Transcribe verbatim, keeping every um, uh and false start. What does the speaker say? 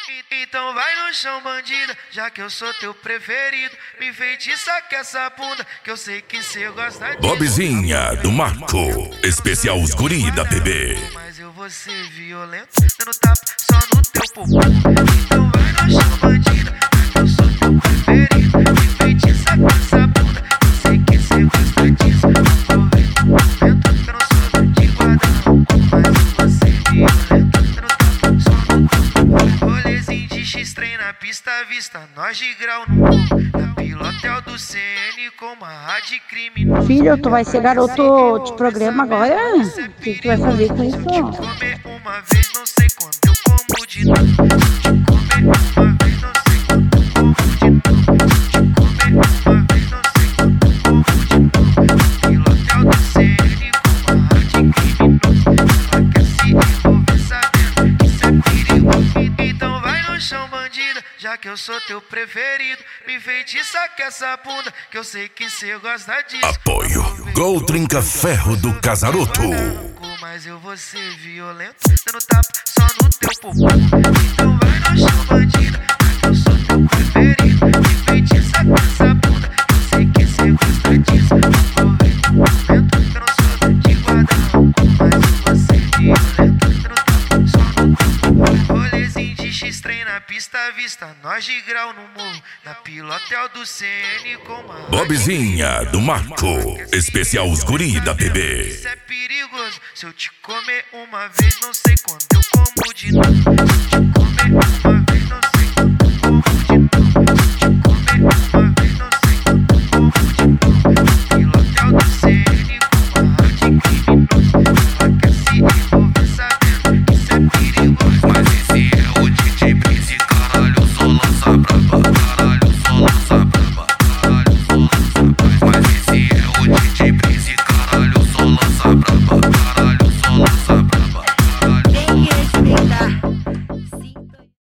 Então vai no chão, bandida, já que eu sou teu preferido. Me enfeitiça com essa bunda, que eu sei que cê gosta disso. Bobzinha do Marco, especial os guri da P B. Mas eu vou ser violento, dando tapa só no teu popô. Então vai no chão, bandida, já que eu sou teu preferido. Me enfeitiça com essa bunda, que eu sei que cê gosta disso. Aproveita o momento, que eu não sou de guarda não. Mas eu vou ser violento, dando tapa só no teu popô. Rolezinho de X-Trem na pista à vista, nós de grau no morro. Na pilotel do C N com uma rádio criminosa. Filho, tu vai ser garoto de programa agora? O que, que tu vai fazer com isso? Comer uma vez, não sei quando eu como de novo. Te comer uma vez, não sei quando eu como de novo. Te comer uma vez, não sei quando eu como de novo. Pilotel do C N com uma rádio criminosa. Ela quer se envolver sabendo que isso é perigoso. Então vai no chão, bandida, já que eu sou teu preferido. Me enfeitiça com essa bunda, que eu sei que cê gosta disso. Apoio Gol Trinca Ferro do Casaroto. Mas eu vou ser violento, dando tapa só no teu popô. Então vai no chão, bandida, já que eu sou teu preferido. Me enfeitiça com essa bunda, que eu sei que cê gosta disso. Aproveita o momento, que eu não sou de guarda não. Mas eu vou ser violento, dando tapa só no teu popô. Rolezinho de X-Trem na pista à vista, nós de grau no morro. Na pilotel do C N com uma Bobzinha do Marco, especial os guri da P B. Isso é perigoso, se eu te comer uma vez, não sei quando eu como de novo.